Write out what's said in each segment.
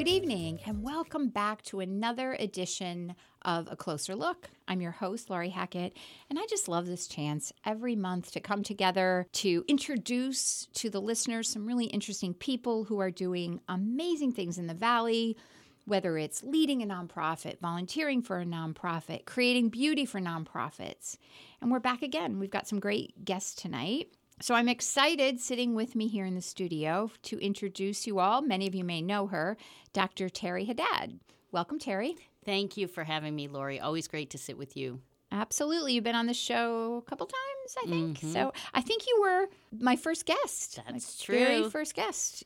Good evening, and welcome back to another edition of A Closer Look. I'm your host, Laurie Hackett, and I just love this chance every month to come together to introduce to the listeners some really interesting people who are doing amazing things in the Valley, whether it's leading a nonprofit, volunteering for a nonprofit, creating beauty for nonprofits. And we're back again. We've got some great guests tonight. So I'm excited sitting with me here in the studio to introduce you all. Many of you may know her, Dr. Terry Haddad. Welcome, Terry. Thank you for having me, Laurie. Always great to sit with you. Absolutely. You've been on the show a couple times, I think. So I think you were my first guest. That's my true. Very first guest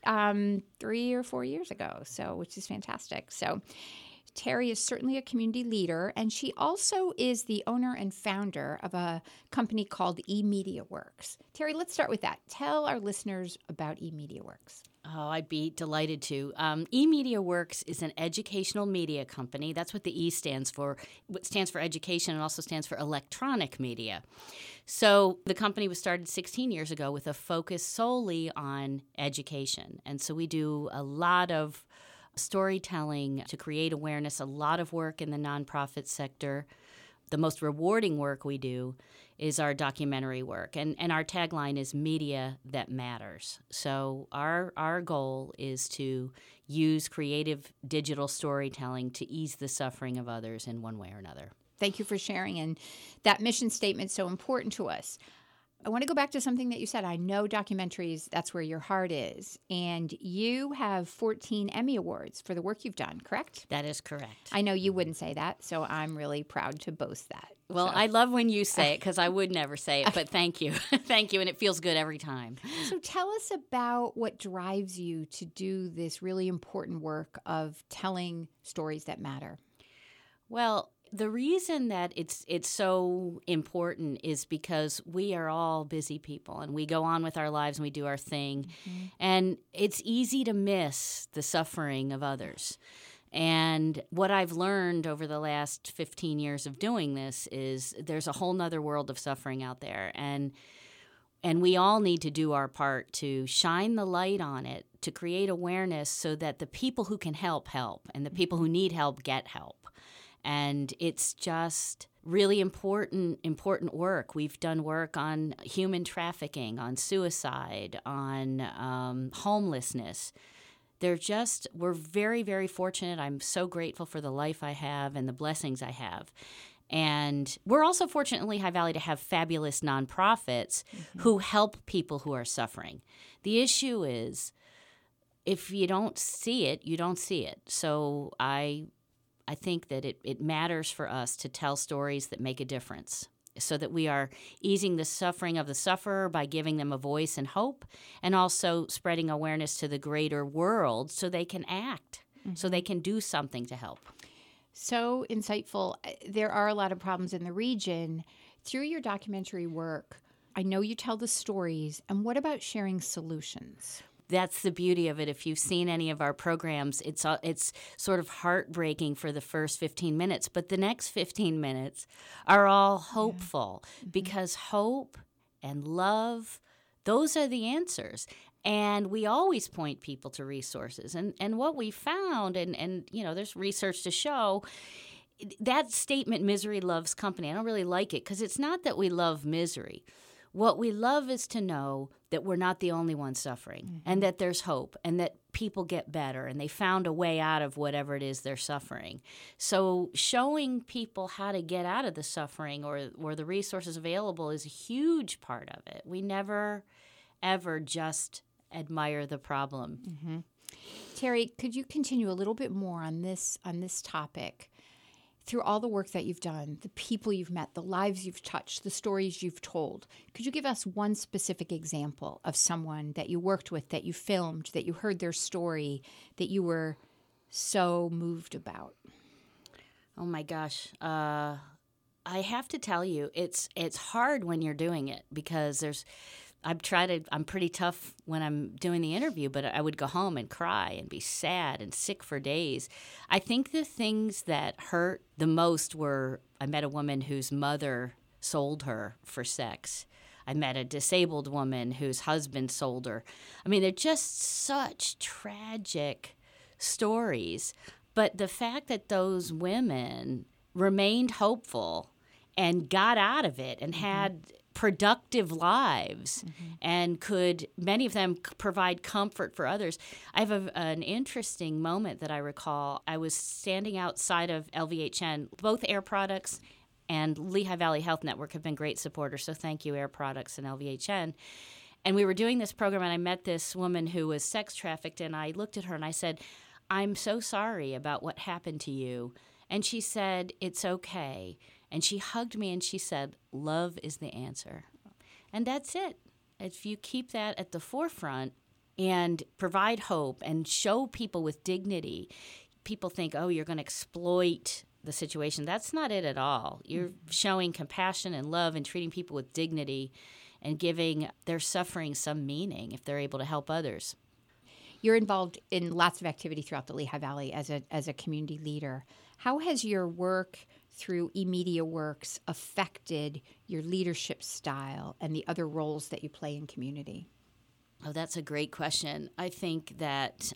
3 or 4 years ago, which is fantastic. So Terry is certainly a community leader, and she also is the owner and founder of a company called eMediaWorks. Terry, let's start with that. Tell our listeners about eMediaWorks. Oh, I'd be delighted to. eMediaWorks is an educational media company. That's what the E stands for. It stands for education and also stands for electronic media. So the company was started 16 years ago with a focus solely on education. And so we do a lot of storytelling to create awareness, a lot of work in the nonprofit sector. The most rewarding work we do is our documentary work, and our tagline is media that matters. So our goal is to use creative digital storytelling to ease the suffering of others in one way or another. Thank you for sharing, and that mission statement is so important to us. I want to go back to something that you said. I know documentaries, that's where your heart is. And you have 14 Emmy Awards for the work you've done, correct? That is correct. I know you wouldn't say that, so I'm really proud to boast that. Well, I love when you say it because I would never say it, but thank you. Thank you, and it feels good every time. So tell us about what drives you to do this really important work of telling stories that matter. Well, the reason that it's so important is because we are all busy people and we go on with our lives and we do our thing. Mm-hmm. And it's easy to miss the suffering of others. And what I've learned over the last 15 years of doing this is there's a whole nother world of suffering out there. And we all need to do our part to shine the light on it, to create awareness so that the people who can help, and the people who need help get help. And it's just really important work. We've done work on human trafficking, on suicide, on homelessness. We're very, very fortunate. I'm so grateful for the life I have and the blessings I have. And we're also fortunate in Lehigh Valley to have fabulous nonprofits who help people who are suffering. The issue is, if you don't see it, you don't see it. So I think that it matters for us to tell stories that make a difference so that we are easing the suffering of the sufferer by giving them a voice and hope, and also spreading awareness to the greater world so they can act, so they can do something to help. So insightful. There are a lot of problems in the region. Through your documentary work, I know you tell the stories. And what about sharing solutions? That's the beauty of it. If you've seen any of our programs, it's sort of heartbreaking for the first 15 minutes, but the next 15 minutes are all hopeful because hope and love, those are the answers. And we always point people to resources. And what we found, and you know, there's research to show, that statement, misery loves company, I don't really like it because it's not that we love misery. What we love is to know that we're not the only ones suffering and that there's hope and that people get better and they found a way out of whatever it is they're suffering. So showing people how to get out of the suffering or the resources available is a huge part of it. We never, ever just admire the problem. Mm-hmm. Terry, could you continue a little bit more on this topic? Through all the work that you've done, the people you've met, the lives you've touched, the stories you've told, could you give us one specific example of someone that you worked with, that you filmed, that you heard their story, that you were so moved about? Oh my gosh. I have to tell you, it's hard when you're doing it because I'm pretty tough when I'm doing the interview, but I would go home and cry and be sad and sick for days. I think the things that hurt the most were, I met a woman whose mother sold her for sex. I met a disabled woman whose husband sold her. I mean, they're just such tragic stories. But the fact that those women remained hopeful and got out of it and had productive lives and could, many of them, provide comfort for others. I have an interesting moment that I recall. I was standing outside of LVHN. Both Air Products and Lehigh Valley Health Network have been great supporters, so thank you, Air Products and LVHN. And we were doing this program, and I met this woman who was sex trafficked, and I looked at her and I said, "I'm so sorry about what happened to you." And she said, "It's okay." And she hugged me and she said, "Love is the answer." And that's it. If you keep that at the forefront and provide hope and show people with dignity, people think, oh, you're going to exploit the situation. That's not it at all. You're showing compassion and love and treating people with dignity and giving their suffering some meaning if they're able to help others. You're involved in lots of activity throughout the Lehigh Valley as a community leader. How has your work through eMedia Works affected your leadership style and the other roles that you play in community? Oh, that's a great question. I think that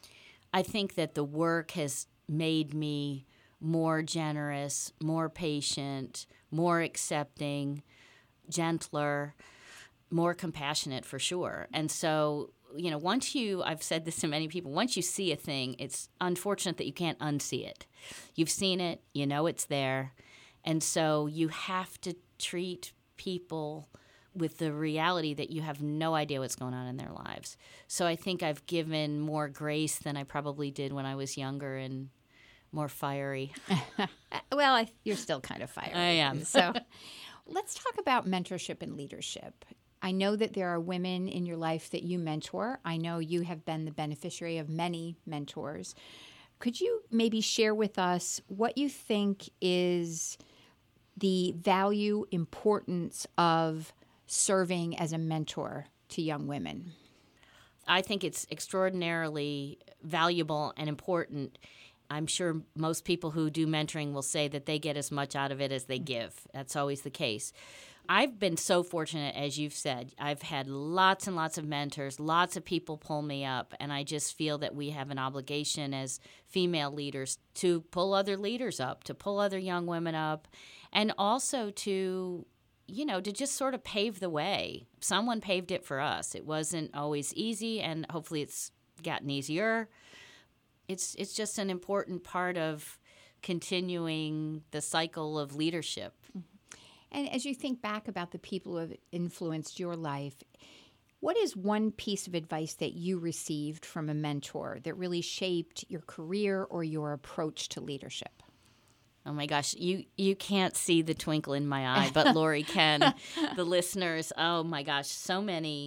the work has made me more generous, more patient, more accepting, gentler, more compassionate for sure. And so, I've said this to many people, once you see a thing, it's unfortunate that you can't unsee it. You've seen it, you know it's there. And so you have to treat people with the reality that you have no idea what's going on in their lives. So I think I've given more grace than I probably did when I was younger and more fiery. Well, you're still kind of fiery. I am. So let's talk about mentorship and leadership. I know that there are women in your life that you mentor. I know you have been the beneficiary of many mentors. Could you maybe share with us what you think is the value, importance of serving as a mentor to young women? I think it's extraordinarily valuable and important. I'm sure most people who do mentoring will say that they get as much out of it as they give. That's always the case. I've been so fortunate, as you've said. I've had lots and lots of mentors, lots of people pull me up, and I just feel that we have an obligation as female leaders to pull other leaders up, to pull other young women up, and also to just sort of pave the way. Someone paved it for us. It wasn't always easy, and hopefully it's gotten easier. It's just an important part of continuing the cycle of leadership. And as you think back about the people who have influenced your life, what is one piece of advice that you received from a mentor that really shaped your career or your approach to leadership? Oh my gosh, you can't see the twinkle in my eye, but Lori can. The listeners, oh my gosh, so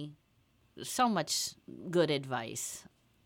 much good advice.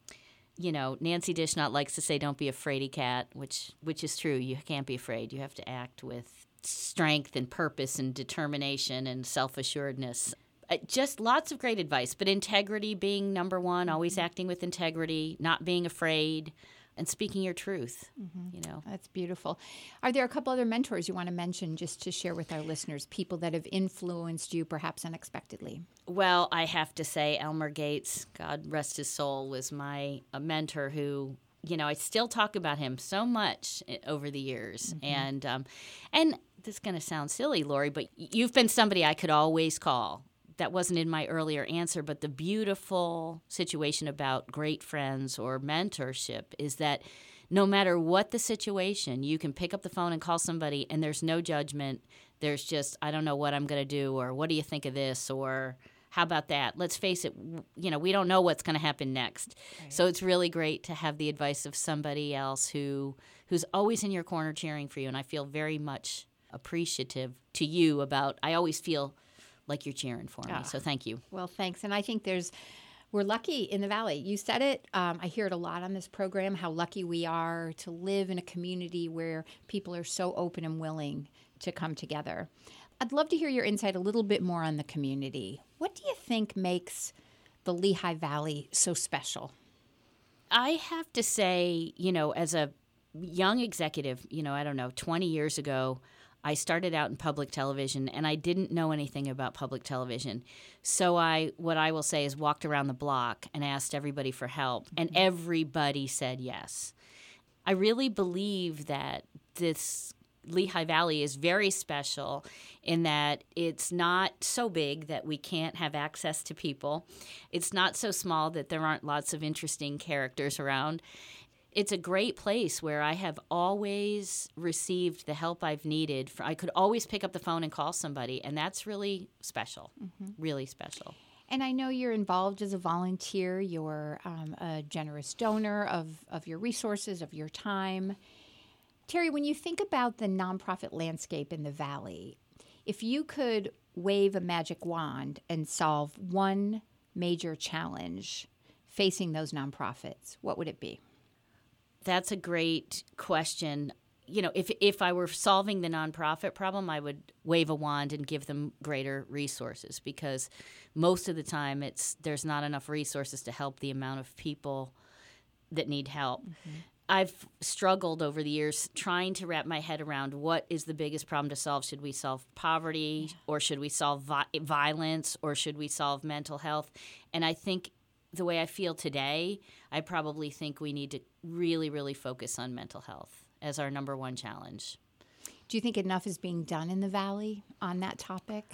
Nancy Dishnot likes to say, "Don't be a fraidy cat," which is true. You can't be afraid. You have to act with strength and purpose and determination and self-assuredness. Just lots of great advice, but integrity being number one, always acting with integrity, not being afraid, and speaking your truth. That's beautiful. Are there a couple other mentors you want to mention just to share with our listeners, people that have influenced you perhaps unexpectedly? Well, I have to say Elmer Gates, God rest his soul, was my mentor who, I still talk about him so much over the years. And this is going to sound silly, Lori, but you've been somebody I could always call. That wasn't in my earlier answer, but the beautiful situation about great friends or mentorship is that no matter what the situation, you can pick up the phone and call somebody, and there's no judgment. There's just, I don't know what I'm going to do, or what do you think of this, or how about that? Let's face it, we don't know what's going to happen next. Right. So it's really great to have the advice of somebody else who's always in your corner cheering for you, and I feel very much appreciative to you about, I always feel like you're cheering for me. So thank you. Well, thanks. And I think we're lucky in the Valley. You said it. I hear it a lot on this program, how lucky we are to live in a community where people are so open and willing to come together. I'd love to hear your insight a little bit more on the community. What do you think makes the Lehigh Valley so special? I have to say, as a young executive, 20 years ago, I started out in public television, and I didn't know anything about public television. So what I will say is walked around the block and asked everybody for help, and everybody said yes. I really believe that this Lehigh Valley is very special in that it's not so big that we can't have access to people. It's not so small that there aren't lots of interesting characters around. It's a great place where I have always received the help I've needed. I could always pick up the phone and call somebody, and that's really special, really special. And I know you're involved as a volunteer. You're a generous donor of your resources, of your time. Terry, when you think about the nonprofit landscape in the Valley, if you could wave a magic wand and solve one major challenge facing those nonprofits, what would it be? That's a great question. You know, if I were solving the nonprofit problem, I would wave a wand and give them greater resources, because most of the time there's not enough resources to help the amount of people that need help. I've struggled over the years trying to wrap my head around what is the biggest problem to solve. Should we solve poverty, or should we solve violence, or should we solve mental health? And I think the way I feel today, I probably think we need to really, really focus on mental health as our number one challenge. Do you think enough is being done in the Valley on that topic?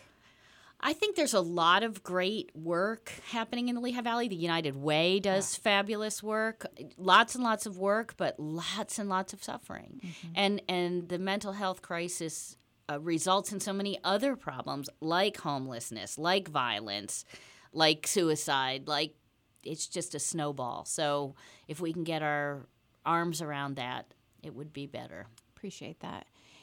I think there's a lot of great work happening in the Lehigh Valley. The United Way does fabulous work, lots and lots of work, but lots and lots of suffering. And the mental health crisis results in so many other problems, like homelessness, like violence, like suicide, like it's just a snowball. So if we can get our arms around that, it would be better. Appreciate that.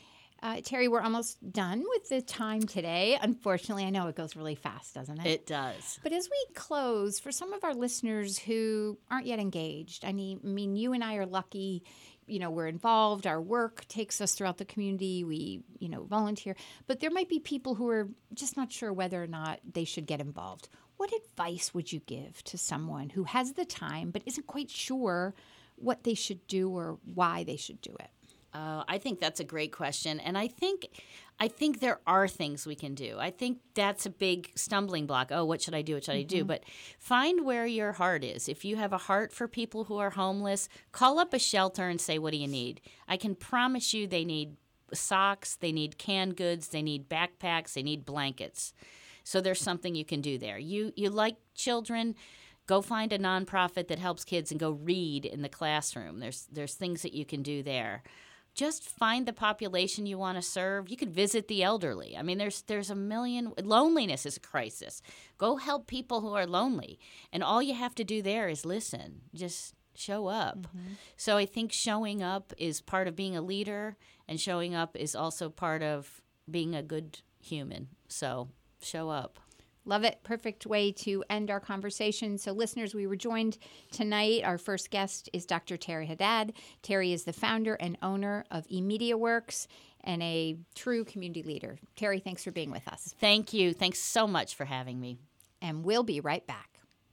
Terry, we're almost done with the time today. Unfortunately, I know it goes really fast, doesn't it? It does. But as we close, for some of our listeners who aren't yet engaged, I mean, you and I are lucky. You know, we're involved. Our work takes us throughout the community. We, volunteer. But there might be people who are just not sure whether or not they should get involved. What advice would you give to someone who has the time but isn't quite sure what they should do or why they should do it? I think that's a great question, and I think there are things we can do. I think that's a big stumbling block. Oh, what should I do? What should I do? But find where your heart is. If you have a heart for people who are homeless, call up a shelter and say, what do you need? I can promise you they need socks, they need canned goods, they need backpacks, they need blankets. So there's something you can do there. You like children, go find a nonprofit that helps kids and go read in the classroom. There's things that you can do there. Just find the population you want to serve. You could visit the elderly. I mean, there's a million. Loneliness is a crisis. Go help people who are lonely. And all you have to do there is listen. Just show up. So I think showing up is part of being a leader, and showing up is also part of being a good human. So show up. Love it. Perfect way to end our conversation. So listeners, we were joined tonight. Our first guest is Dr. Terry Haddad. Terry is the founder and owner of eMediaWorks and a true community leader. Terry, thanks for being with us. Thank you. Thanks so much for having me. And we'll be right back.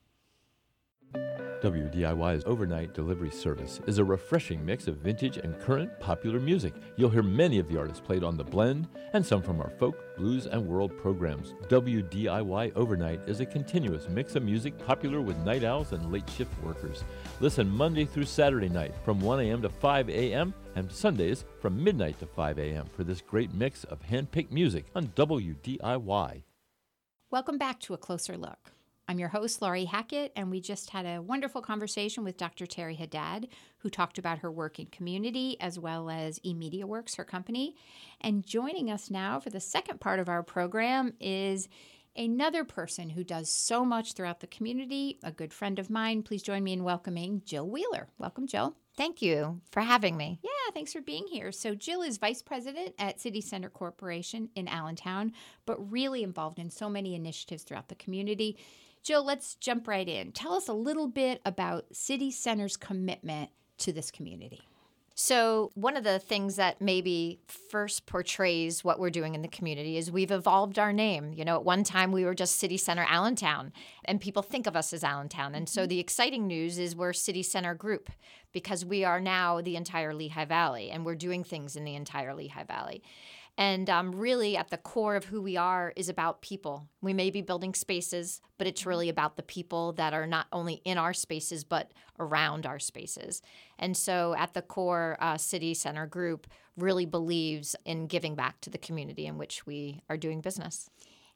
WDIY's overnight delivery service is a refreshing mix of vintage and current popular music. You'll hear many of the artists played on The Blend and some from our folk, blues, and world programs. WDIY Overnight is a continuous mix of music popular with night owls and late shift workers. Listen Monday through Saturday night from 1 a.m. to 5 a.m. and Sundays from midnight to 5 a.m. for this great mix of hand-picked music on WDIY. Welcome back to A Closer Look. I'm your host, Laurie Hackett, and we just had a wonderful conversation with Dr. Terry Haddad, who talked about her work in community as well as eMediaWorks, her company. And joining us now for the second part of our program is another person who does so much throughout the community, a good friend of mine. Please join me in welcoming Jill Wheeler. Welcome, Jill. Thank you for having me. Yeah, thanks for being here. So Jill is vice president at City Center Corporation in Allentown, but really involved in so many initiatives throughout the community. Jill, let's jump right in. Tell us a little bit about City Center's commitment to this community. So one of the things that maybe first portrays what we're doing in the community is we've evolved our name. You know, at one time we were just City Center Allentown, and people think of us as Allentown. And so the exciting news is we're City Center Group, because we are now the entire Lehigh Valley, and we're doing things in the entire Lehigh Valley. And really at the core of who we are is about people. We may be building spaces, but it's really about the people that are not only in our spaces, but around our spaces. And so at the core, City Center Group really believes in giving back to the community in which we are doing business.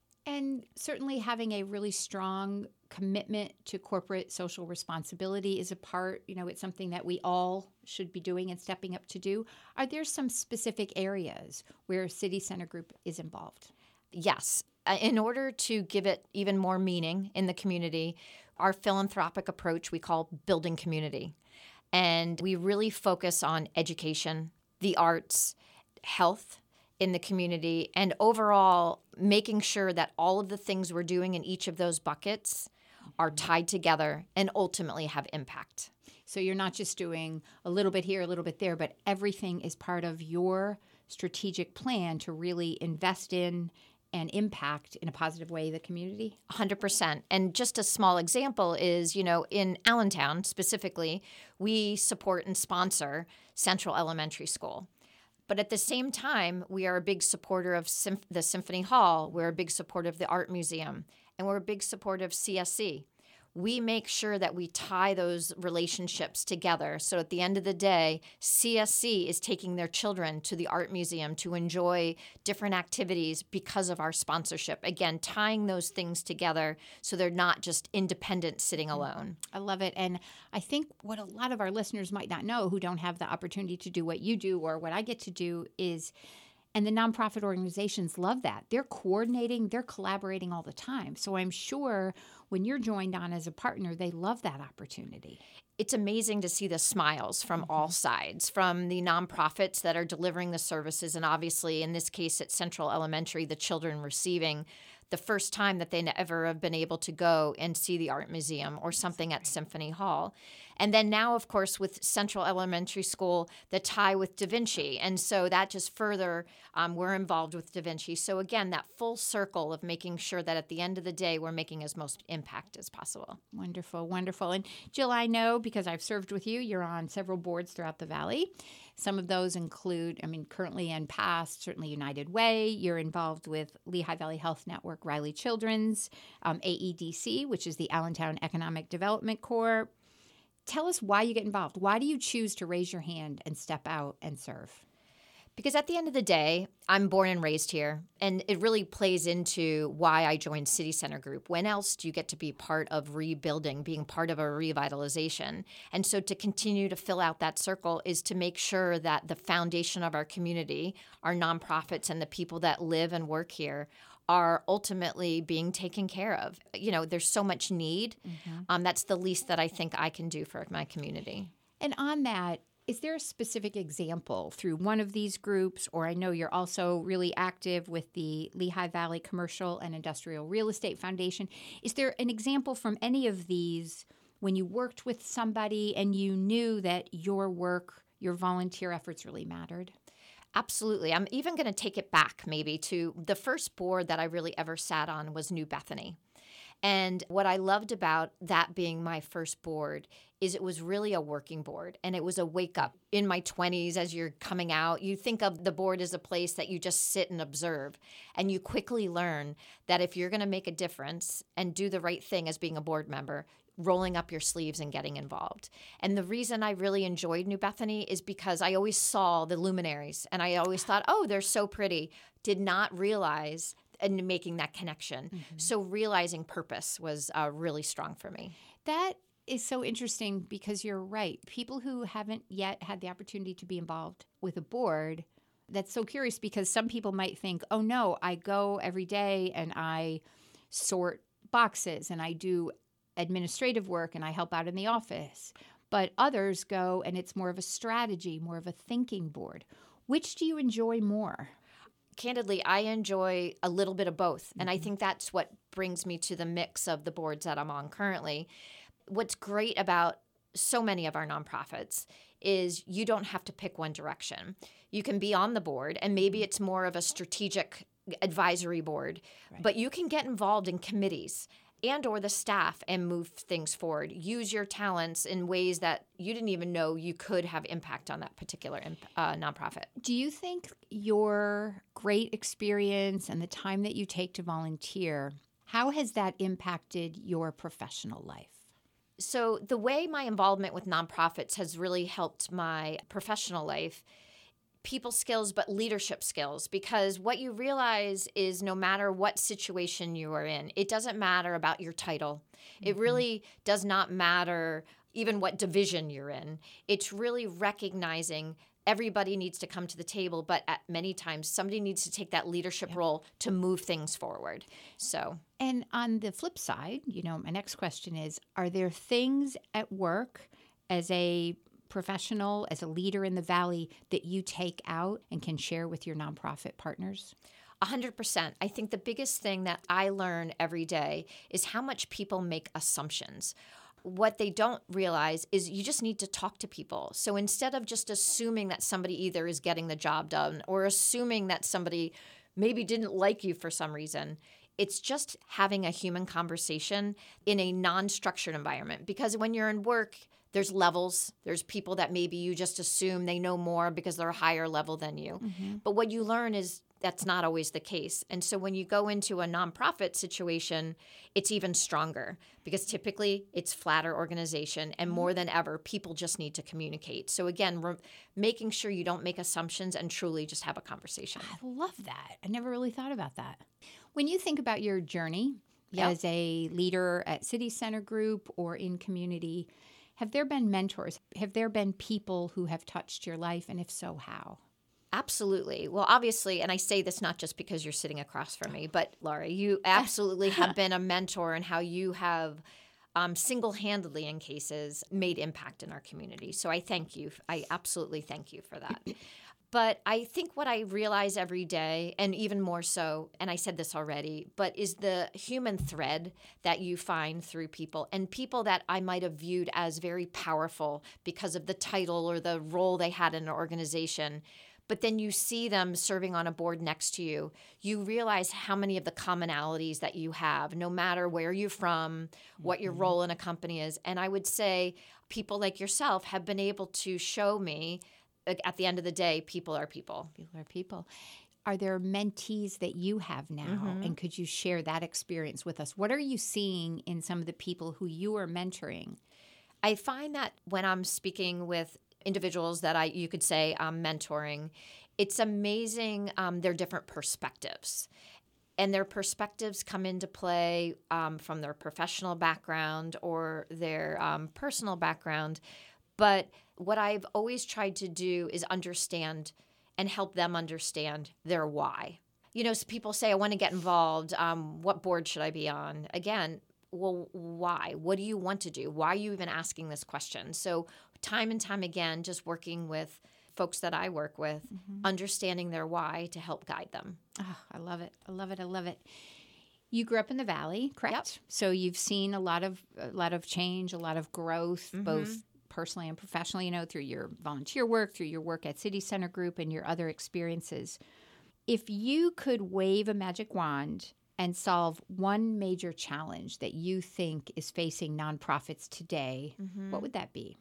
And certainly having a really strong commitment to corporate social responsibility is a part, it's something that we all should be doing and stepping up to do. Are there some specific areas where City Center Group is involved? Yes. In order to give it even more meaning in the community, our philanthropic approach we call building community. And we really focus on education, the arts, health in the community, and overall making sure that all of the things we're doing in each of those buckets are tied together and ultimately have impact. So you're not just doing a little bit here, a little bit there, but everything is part of your strategic plan to really invest in and impact in a positive way the community? 100%. And just a small example is, in Allentown specifically, we support and sponsor Central Elementary School. But at the same time, we are a big supporter of the Symphony Hall. We're a big supporter of the Art Museum. And we're a big supporter of CSC. We make sure that we tie those relationships together. So at the end of the day, CSC is taking their children to the Art Museum to enjoy different activities because of our sponsorship. Again, tying those things together so they're not just independent sitting alone. I love it. And I think what a lot of our listeners might not know who don't have the opportunity to do what you do or what I get to do is, and the nonprofit organizations love that. They're coordinating, they're collaborating all the time. So I'm sure when you're joined on as a partner, they love that opportunity. It's amazing to see the smiles from all sides, from the nonprofits that are delivering the services, and obviously in this case at Central Elementary, the children receiving the first time that they ever have been able to go and see the Art Museum or something at Symphony Hall. And then now, of course, with Central Elementary School, the tie with Da Vinci. And so that just further, we're involved with Da Vinci. So again, that full circle of making sure that at the end of the day, we're making as most impact as possible. Wonderful, wonderful. And Jill, I know because I've served with you, you're on several boards throughout the Valley. Some of those include, currently and past, certainly United Way. You're involved with Lehigh Valley Health Network, Riley Children's, AEDC, which is the Allentown Economic Development Corps. Tell us why you get involved. Why do you choose to raise your hand and step out and serve? Because at the end of the day, I'm born and raised here, and it really plays into why I joined City Center Group. When else do you get to be part of rebuilding, being part of a revitalization? And so to continue to fill out that circle is to make sure that the foundation of our community, our nonprofits and the people that live and work here are ultimately being taken care of. There's so much need. That's the least that I think I can do for my community. And on that, is there a specific example through one of these groups, or I know you're also really active with the Lehigh Valley Commercial and Industrial Real Estate Foundation. Is there an example from any of these when you worked with somebody and you knew that your work, your volunteer efforts really mattered? Absolutely. I'm even going to take it back maybe to the first board that I really ever sat on was New Bethany. And what I loved about that being my first board is it was really a working board, and it was a wake up. In my 20s, as you're coming out, you think of the board as a place that you just sit and observe, and you quickly learn that if you're going to make a difference and do the right thing as being a board member, rolling up your sleeves and getting involved. And the reason I really enjoyed New Bethany is because I always saw the luminaries, and I always thought, oh, they're so pretty. Did not realize and making that connection. So realizing purpose was really strong for me. That is so interesting because you're right. People who haven't yet had the opportunity to be involved with a board, that's so curious because some people might think, oh no, I go every day and I sort boxes and I do administrative work and I help out in the office. But others go and it's more of a strategy, more of a thinking board. Which do you enjoy more? Candidly, I enjoy a little bit of both. And I think that's what brings me to the mix of the boards that I'm on currently. What's great about so many of our nonprofits is you don't have to pick one direction. You can be on the board, and maybe it's more of a strategic advisory board, but you can get involved in committees and or the staff and move things forward. Use your talents in ways that you didn't even know you could have impact on that particular nonprofit. Do you think your great experience and the time that you take to volunteer, how has that impacted your professional life? So the way my involvement with nonprofits has really helped my professional life, people skills, but leadership skills, because what you realize is no matter what situation you are in, it doesn't matter about your title. It really does not matter even what division you're in. It's really recognizing everybody needs to come to the table, but at many times somebody needs to take that leadership role to move things forward. So, and on the flip side, my next question is, are there things at work as a professional, as a leader in the Valley, that you take out and can share with your nonprofit partners? 100%. I think the biggest thing that I learn every day is how much people make assumptions. What they don't realize is you just need to talk to people. So instead of just assuming that somebody either is getting the job done or assuming that somebody maybe didn't like you for some reason, it's just having a human conversation in a non-structured environment. Because when you're in work, there's levels. There's people that maybe you just assume they know more because they're a higher level than you. But what you learn is that's not always the case. And so when you go into a nonprofit situation, it's even stronger because typically it's flatter organization, and more than ever, people just need to communicate. So again, making sure you don't make assumptions and truly just have a conversation. I love that. I never really thought about that. When you think about your journey as a leader at City Center Group or in community, have there been mentors? Have there been people who have touched your life? And if so, how? Absolutely. Well, obviously, and I say this not just because you're sitting across from me, but Laurie, you absolutely have been a mentor in how you have single-handedly in cases made impact in our community. So I thank you. I absolutely thank you for that. But I think what I realize every day, and even more so, and I said this already, but is the human thread that you find through people, and people that I might have viewed as very powerful because of the title or the role they had in an organization. But then you see them serving on a board next to you. You realize how many of the commonalities that you have, no matter where you're from, what your role in a company is. And I would say people like yourself have been able to show me, at the end of the day, people are people. People are people. Are there mentees that you have now? And could you share that experience with us? What are you seeing in some of the people who you are mentoring? I find that when I'm speaking with individuals that you could say I'm mentoring, it's amazing their different perspectives. And their perspectives come into play from their professional background or their personal background. But what I've always tried to do is understand and help them understand their why. So people say, I want to get involved. What board should I be on? Again, well, why? What do you want to do? Why are you even asking this question? So time and time again, just working with folks that I work with, understanding their why to help guide them. Oh, I love it. I love it. I love it. You grew up in the Valley, correct? Yep. So you've seen a lot of change, a lot of growth, both personally and professionally, through your volunteer work, through your work at City Center Group and your other experiences. If you could wave a magic wand and solve one major challenge that you think is facing nonprofits today, what would that be?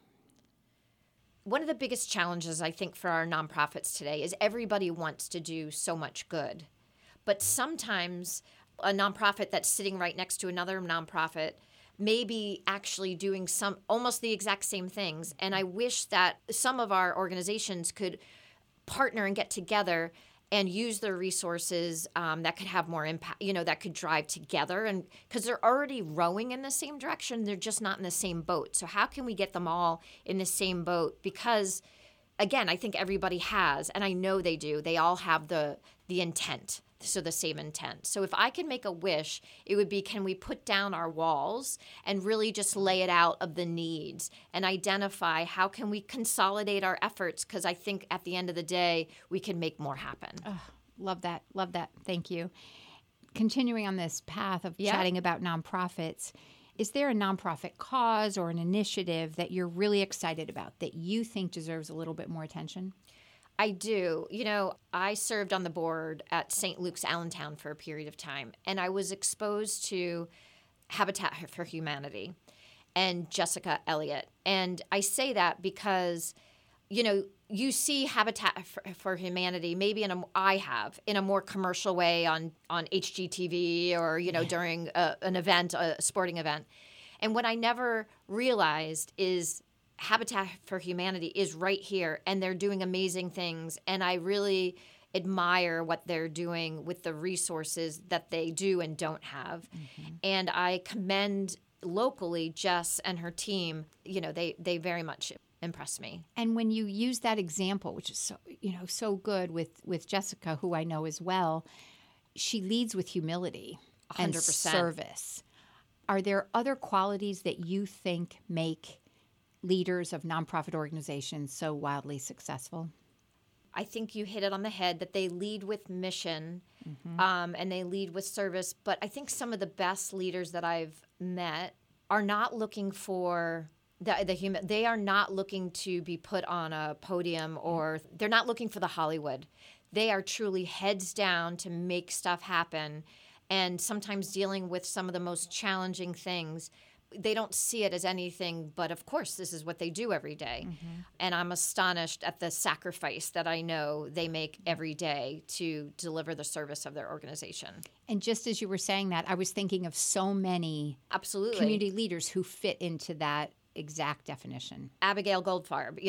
One of the biggest challenges, I think, for our nonprofits today is everybody wants to do so much good. But sometimes a nonprofit that's sitting right next to another nonprofit may be actually doing almost the exact same things. And I wish that some of our organizations could partner and get together and use their resources that could have more impact, that could drive together. And because they're already rowing in the same direction, they're just not in the same boat. So how can we get them all in the same boat? Because, again, I think everybody has, and I know they do, they all have the intent. So the same intent. So if I could make a wish, it would be, can we put down our walls and really just lay it out of the needs and identify how can we consolidate our efforts? Because I think at the end of the day, we can make more happen. Oh, love that. Love that. Thank you. Continuing on this path of chatting about nonprofits, is there a nonprofit cause or an initiative that you're really excited about that you think deserves a little bit more attention? I do. I served on the board at St. Luke's Allentown for a period of time, and I was exposed to Habitat for Humanity and Jessica Elliott. And I say that because, you see Habitat for Humanity maybe in a more commercial way on HGTV or, during an event, a sporting event. And what I never realized is Habitat for Humanity is right here, and they're doing amazing things. And I really admire what they're doing with the resources that they do and don't have. Mm-hmm. And I commend locally Jess and her team. They very much impress me. And when you use that example, which is so good with Jessica, who I know as well, she leads with humility 100%. And service. Are there other qualities that you think make leaders of nonprofit organizations so wildly successful? I think you hit it on the head that they lead with mission, and they lead with service. But I think some of the best leaders that I've met are not looking for they are not looking to be put on a podium, or they're not looking for the Hollywood. They are truly heads down to make stuff happen, and sometimes dealing with some of the most challenging things. They don't see it as anything but, of course, this is what they do every day. Mm-hmm. And I'm astonished at the sacrifice that I know they make every day to deliver the service of their organization. And just as you were saying that, I was thinking of so many absolutely community leaders who fit into that exact definition. Abigail Goldfarb,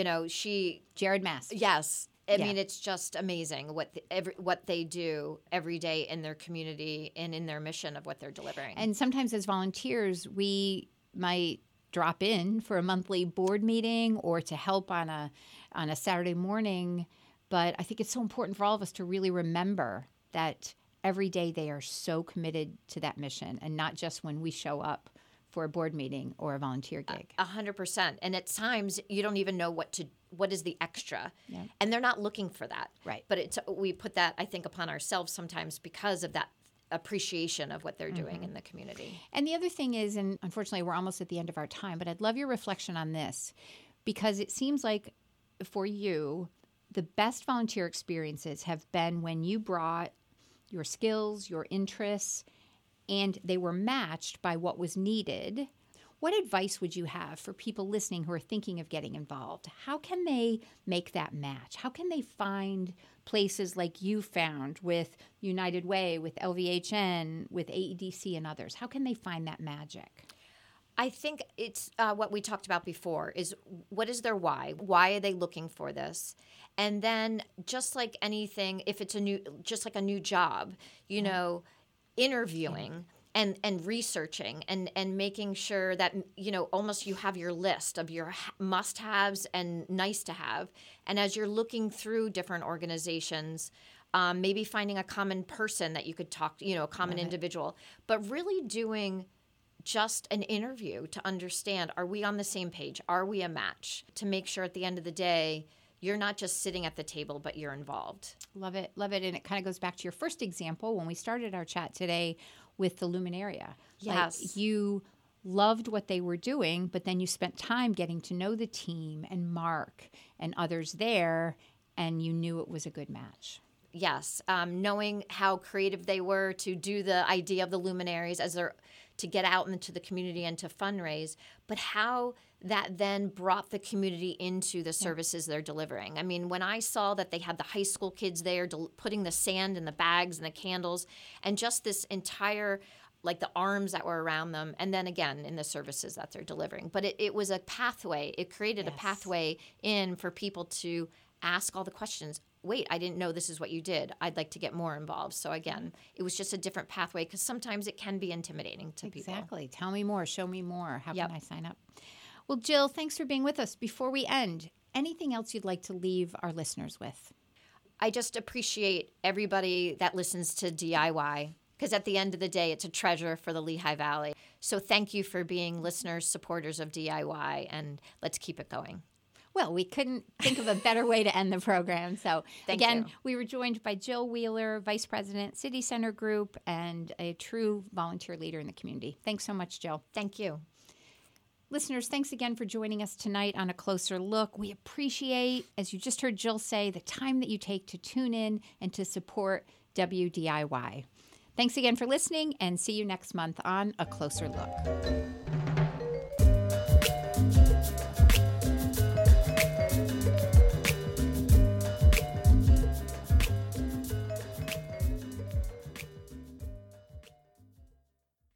Jared Mask. Yes. I mean, it's just amazing what they do every day in their community and in their mission of what they're delivering. And sometimes as volunteers, we might drop in for a monthly board meeting or to help on a Saturday morning. But I think it's so important for all of us to really remember that every day they are so committed to that mission, and not just when we show up for a board meeting or a volunteer gig. 100%. And at times you don't even know what is the extra. Yeah. And they're not looking for that. Right. But we put that, I think, upon ourselves sometimes because of that appreciation of what they're doing in the community. And the other thing is, and unfortunately we're almost at the end of our time, but I'd love your reflection on this, because it seems like for you, the best volunteer experiences have been when you brought your skills, your interests, and they were matched by what was needed. What advice would you have for people listening who are thinking of getting involved? How can they make that match? How can they find places like you found with United Way, with LVHN, with AEDC and others? How can they find that magic? I think it's what we talked about before is what is their why? Why are they looking for this? And then just like anything, if it's a new job, interviewing and researching and making sure that, almost you have your list of your must-haves and nice-to-have. And as you're looking through different organizations, maybe finding a common person that you could talk to, a common individual, but really doing just an interview to understand, are we on the same page? Are we a match? To make sure at the end of the day, you're not just sitting at the table, but you're involved. Love it. Love it. And it kind of goes back to your first example when we started our chat today with the Luminaria. Yes. Like, you loved what they were doing, but then you spent time getting to know the team and Mark and others there, and you knew it was a good match. Yes. Knowing how creative they were to do the idea of the luminaries to get out into the community and to fundraise, but how that then brought the community into the services they're delivering. I mean, when I saw that they had the high school kids there putting the sand in the bags and the candles, and just this entire, like the arms that were around them, and then again in the services that they're delivering. But it was a pathway. It created a pathway in for people to ask all the questions. Wait, I didn't know this is what you did. I'd like to get more involved. So again, it was just a different pathway, because sometimes it can be intimidating to people. Exactly. Tell me more. Show me more. How can I sign up? Well, Jill, thanks for being with us. Before we end, anything else you'd like to leave our listeners with? I just appreciate everybody that listens to DIY, because at the end of the day, it's a treasure for the Lehigh Valley. So thank you for being listeners, supporters of DIY, and let's keep it going. Well, we couldn't think of a better way to end the program. So Thank again, you. We were joined by Jill Wheeler, Vice President, City Center Group, and a true volunteer leader in the community. Thanks so much, Jill. Thank you. Listeners, thanks again for joining us tonight on A Closer Look. We appreciate, as you just heard Jill say, the time that you take to tune in and to support WDIY. Thanks again for listening, and see you next month on A Closer Look.